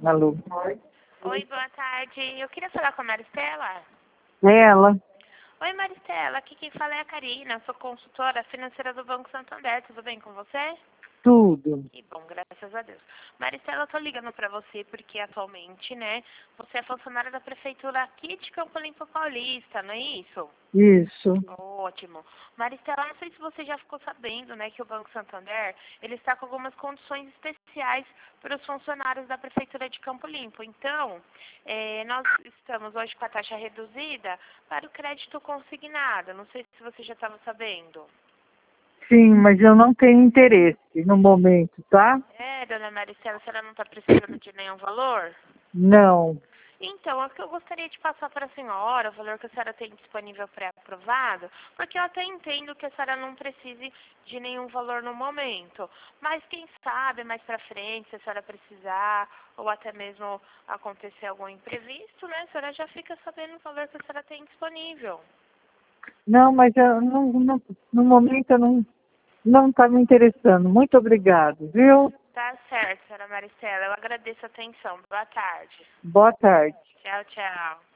Alô? Oi, boa tarde. Eu queria falar com a Maristela. É ela. Oi, Maristela. Aqui quem fala é a Karina. Sou consultora financeira do Banco Santander. Tudo bem com você? Tudo. Que bom, graças a Deus. Maristela, eu tô ligando pra você porque atualmente, né, você é funcionária da prefeitura aqui de Campo Limpo Paulista, não é isso? Isso. Ótimo. Maristela, não sei se você já ficou sabendo, né, que o Banco Santander, ele está com algumas condições especiais para os funcionários da Prefeitura de Campo Limpo. Então, nós estamos hoje com a taxa reduzida para o crédito consignado. Não sei se você já estava sabendo. Sim, mas eu não tenho interesse no momento, tá? Dona Maristela, a senhora não está precisando de nenhum valor? Não. Então, é o que eu gostaria de passar para a senhora, o valor que a senhora tem disponível pré-aprovado, porque eu até entendo que a senhora não precise de nenhum valor no momento, mas quem sabe mais para frente, se a senhora precisar, ou até mesmo acontecer algum imprevisto, né, a senhora já fica sabendo o valor que a senhora tem disponível. Não, mas eu no momento eu não está me interessando. Muito obrigado, viu? Tá certo, senhora Maristela, eu agradeço a atenção. Boa tarde. Boa tarde. Tchau, tchau.